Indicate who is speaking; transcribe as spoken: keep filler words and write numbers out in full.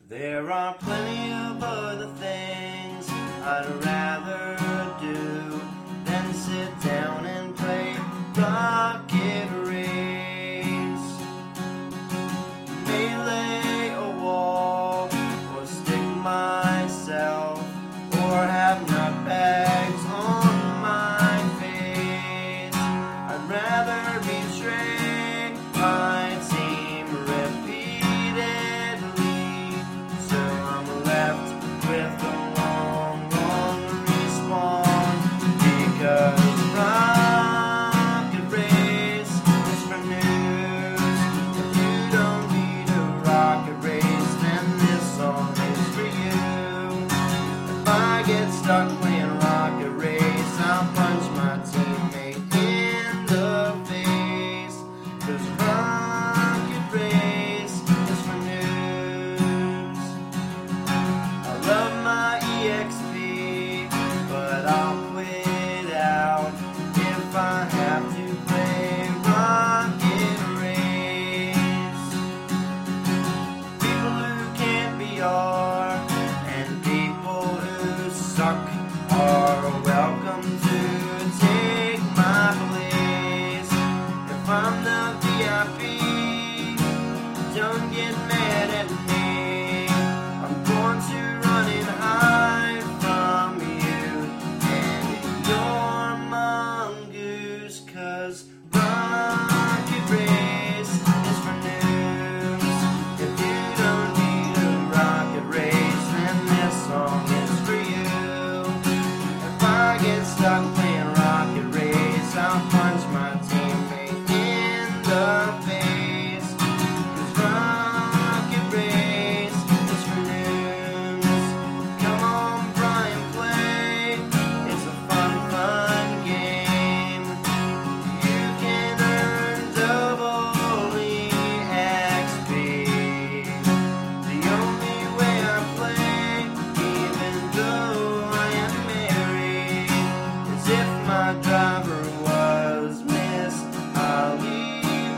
Speaker 1: There are plenty of other things I'd rather do than sit down and play Rocket Race. Melee a wall, or stick myself, or have nutbags on my face. I'd rather betray my team repeatedly, so I'm left with a long, long respawn, because Rocket Race is for news. If you don't need a rocket race, then this song is for you. If I get stuck playing Rocket Race, I'll punch my teammate in the face, 'cause Rocket Race is for news. I love my E X P, but I'll quit out if I have to play Rocket Race. People who can't be are, and people who suck are welcome to take my place. If I'm the V I P, don't get mad at me.